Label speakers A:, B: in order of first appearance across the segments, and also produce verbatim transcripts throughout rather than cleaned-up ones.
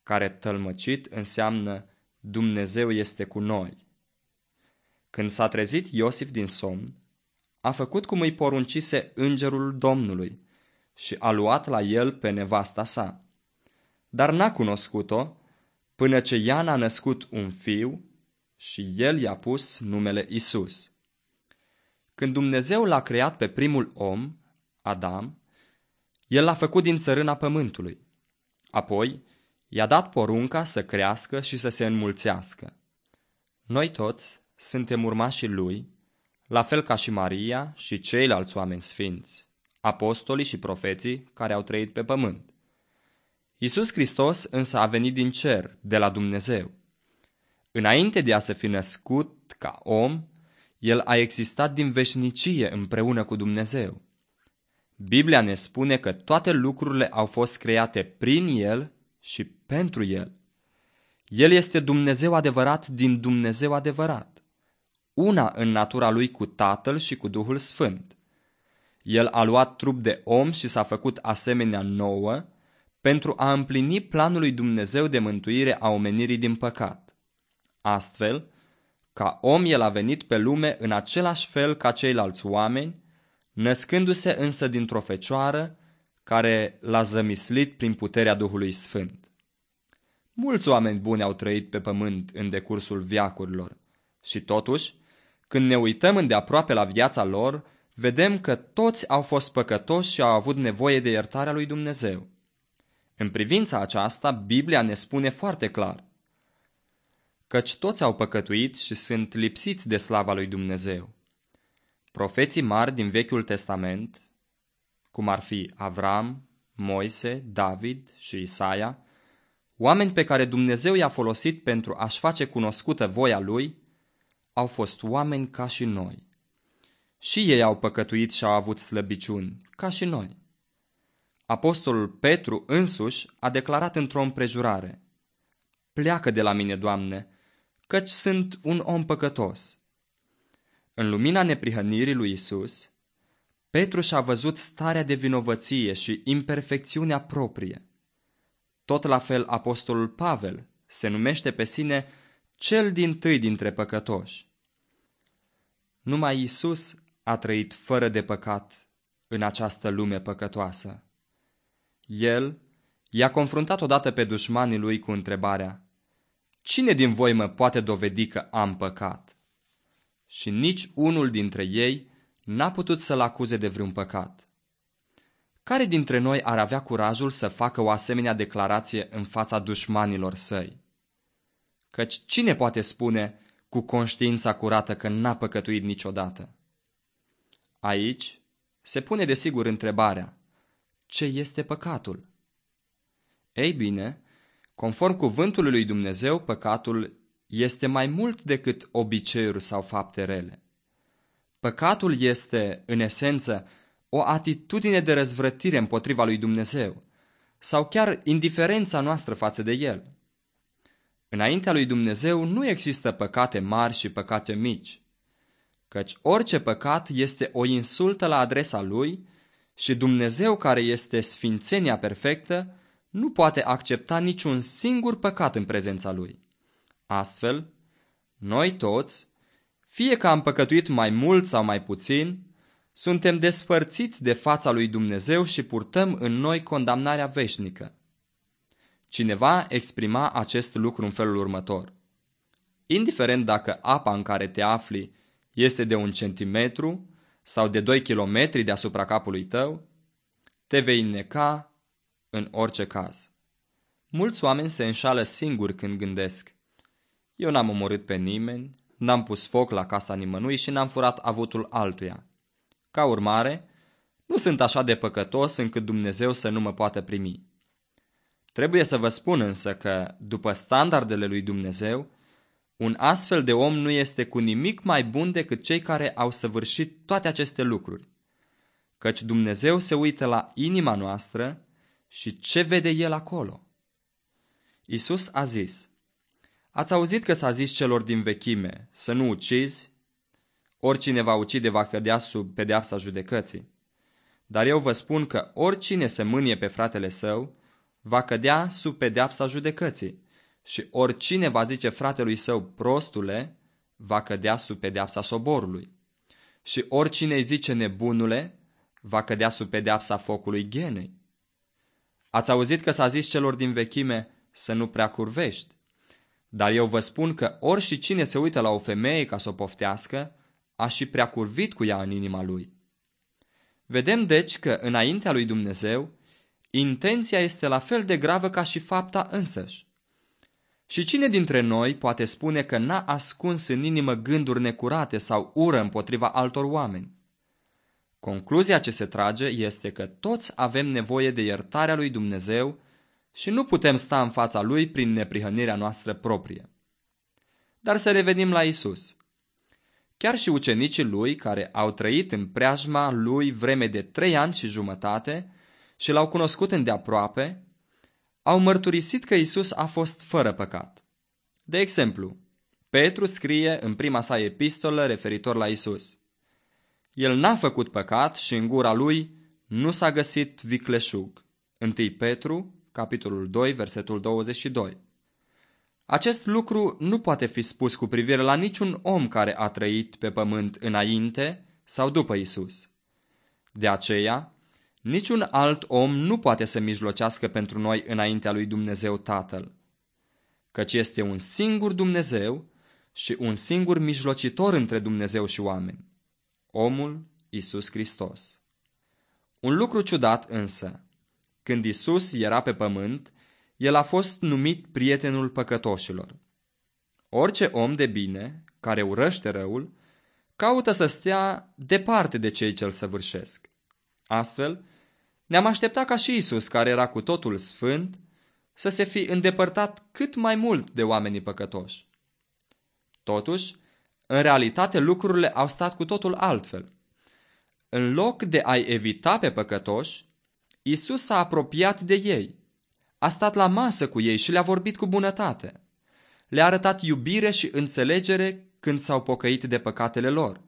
A: care tălmăcit înseamnă Dumnezeu este cu noi. Când s-a trezit Iosif din somn, a făcut cum îi poruncise îngerul Domnului și a luat la el pe nevasta sa. Dar n-a cunoscut-o până ce ea n-a născut un fiu și el i-a pus numele Isus. Când Dumnezeu l-a creat pe primul om, Adam, el l-a făcut din țărâna pământului. Apoi i-a dat porunca să crească și să se înmulțească. Noi toți suntem urmașii lui, la fel ca și Maria și ceilalți oameni sfinți, apostolii și profeții care au trăit pe pământ. Iisus Hristos însă a venit din cer, de la Dumnezeu. Înainte de a se fi născut ca om, el a existat din veșnicie împreună cu Dumnezeu. Biblia ne spune că toate lucrurile au fost create prin el și pentru el. El este Dumnezeu adevărat din Dumnezeu adevărat, una în natura lui cu Tatăl și cu Duhul Sfânt. El a luat trup de om și s-a făcut asemenea nouă pentru a împlini planul lui Dumnezeu de mântuire a omenirii din păcat. Astfel, ca om el a venit pe lume în același fel ca ceilalți oameni, născându-se însă dintr-o fecioară care l-a zămislit prin puterea Duhului Sfânt. Mulți oameni buni au trăit pe pământ în decursul veacurilor și totuși, când ne uităm îndeaproape la viața lor, vedem că toți au fost păcătoși și au avut nevoie de iertarea lui Dumnezeu. În privința aceasta, Biblia ne spune foarte clar: căci toți au păcătuit și sunt lipsiți de slava lui Dumnezeu. Profeții mari din Vechiul Testament, cum ar fi Avram, Moise, David și Isaia, oameni pe care Dumnezeu i-a folosit pentru a-și face cunoscută voia lui, au fost oameni ca și noi. Și ei au păcătuit și au avut slăbiciuni, ca și noi. Apostolul Petru însuși a declarat într-o împrejurare: pleacă de la mine, Doamne, căci sunt un om păcătos. În lumina neprihănirii lui Isus, Petru și-a văzut starea de vinovăție și imperfecțiunea proprie. Tot la fel apostolul Pavel se numește pe sine cel dintâi dintre păcătoși. Numai Isus a trăit fără de păcat în această lume păcătoasă. El i-a confruntat odată pe dușmanii lui cu întrebarea: cine din voi mă poate dovedi că am păcat? Și nici unul dintre ei n-a putut să-l acuze de vreun păcat. Care dintre noi ar avea curajul să facă o asemenea declarație în fața dușmanilor săi? Căci cine poate spune cu conștiința curată că n-a păcătuit niciodată? Aici se pune desigur întrebarea: ce este păcatul? Ei bine, conform cuvântului lui Dumnezeu, păcatul este mai mult decât obiceiuri sau fapte rele. Păcatul este, în esență, o atitudine de răzvrătire împotriva lui Dumnezeu, sau chiar indiferența noastră față de El. Înaintea lui Dumnezeu nu există păcate mari și păcate mici, căci orice păcat este o insultă la adresa Lui și Dumnezeu, care este sfințenia perfectă, nu poate accepta niciun singur păcat în prezența Lui. Astfel, noi toți, fie că am păcătuit mai mult sau mai puțin, suntem despărțiți de fața lui Dumnezeu și purtăm în noi condamnarea veșnică. Cineva exprima acest lucru în felul următor: indiferent dacă apa în care te afli este de un centimetru sau de doi kilometri deasupra capului tău, te vei înneca în orice caz. Mulți oameni se înșală singuri când gândesc: eu n-am omorât pe nimeni, n-am pus foc la casa nimănui și n-am furat avutul altuia. Ca urmare, nu sunt așa de păcătos încât Dumnezeu să nu mă poată primi. Trebuie să vă spun însă că, după standardele lui Dumnezeu, un astfel de om nu este cu nimic mai bun decât cei care au săvârșit toate aceste lucruri, căci Dumnezeu se uită la inima noastră și ce vede El acolo. Iisus a zis: ați auzit că s-a zis celor din vechime să nu ucizi, oricine va ucide va cădea sub pedeapsa judecății. Dar eu vă spun că oricine se mânie pe fratele său va cădea sub pedeapsa judecății și oricine va zice fratelui său prostule, va cădea sub pedeapsa soborului. Și oricine îi zice nebunule, va cădea sub pedeapsa focului ghenei. Ați auzit că s-a zis celor din vechime să nu prea curvești, dar eu vă spun că ori și cine se uită la o femeie ca să o poftească, a și prea curvit cu ea în inima lui. Vedem deci că înaintea lui Dumnezeu, intenția este la fel de gravă ca și fapta însăși. Și cine dintre noi poate spune că n-a ascuns în inimă gânduri necurate sau ură împotriva altor oameni? Concluzia ce se trage este că toți avem nevoie de iertarea lui Dumnezeu și nu putem sta în fața lui prin neprihănirea noastră proprie. Dar să revenim la Isus. Chiar și ucenicii lui, care au trăit în preajma lui vreme de trei ani și jumătate și l-au cunoscut îndeaproape, au mărturisit că Isus a fost fără păcat. De exemplu, Petru scrie în prima sa epistolă referitor la Isus: El n-a făcut păcat și în gura lui nu s-a găsit vicleșug. întâi Petru, capitolul doi, versetul douăzeci și doi. Acest lucru nu poate fi spus cu privire la niciun om care a trăit pe pământ înainte sau după Isus. De aceea, niciun alt om nu poate să mijlocească pentru noi înaintea lui Dumnezeu Tatăl, căci este un singur Dumnezeu și un singur mijlocitor între Dumnezeu și oameni, omul Isus Hristos. Un lucru ciudat însă, când Isus era pe pământ, el a fost numit prietenul păcătoșilor. Orice om de bine, care urăște răul, caută să stea departe de cei ce îl săvârșesc. Astfel, ne-am așteptat ca și Isus, care era cu totul sfânt, să se fi îndepărtat cât mai mult de oamenii păcătoși. Totuși, în realitate lucrurile au stat cu totul altfel. În loc de a-i evita pe păcătoși, Isus s-a apropiat de ei, a stat la masă cu ei și le-a vorbit cu bunătate. Le-a arătat iubire și înțelegere când s-au pocăit de păcatele lor.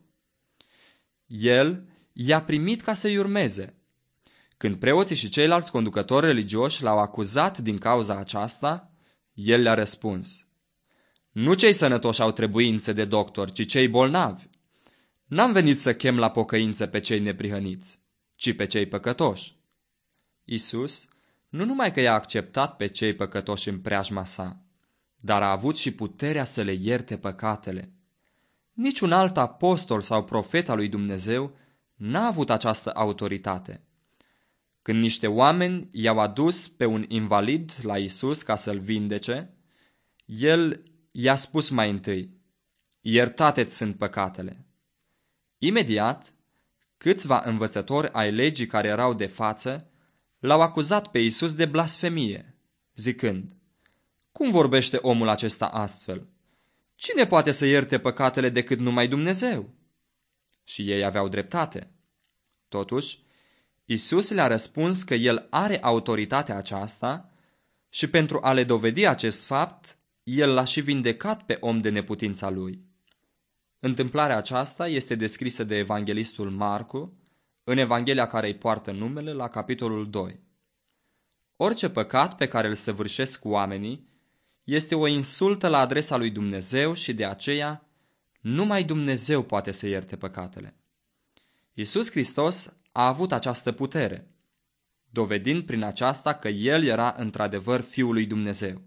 A: El i-a primit ca să-i urmeze. Când preoții și ceilalți conducători religioși l-au acuzat din cauza aceasta, el le-a răspuns: Nu cei sănătoși au trebuință de doctor, ci cei bolnavi. N-am venit să chem la pocăință pe cei neprihăniți, ci pe cei păcătoși. Isus nu numai că i-a acceptat pe cei păcătoși în preajma sa, dar a avut și puterea să le ierte păcatele. Niciun alt apostol sau profet al lui Dumnezeu n-a avut această autoritate. Când niște oameni i-au adus pe un invalid la Isus ca să-l vindece, el i-a spus mai întâi: Iertate-ți sunt păcatele. Imediat, câțiva învățători ai legii care erau de față l-au acuzat pe Isus de blasfemie, zicând: Cum vorbește omul acesta astfel? Cine poate să ierte păcatele decât numai Dumnezeu? Și ei aveau dreptate. Totuși, Isus le-a răspuns că el are autoritatea aceasta și pentru a le dovedi acest fapt, el l-a și vindecat pe om de neputința lui. Întâmplarea aceasta este descrisă de evanghelistul Marcu în Evanghelia care îi poartă numele la capitolul doi. Orice păcat pe care îl săvârșesc oamenii este o insultă la adresa lui Dumnezeu și de aceea numai Dumnezeu poate să ierte păcatele. Iisus Hristos a avut această putere, dovedind prin aceasta că El era într-adevăr Fiul lui Dumnezeu.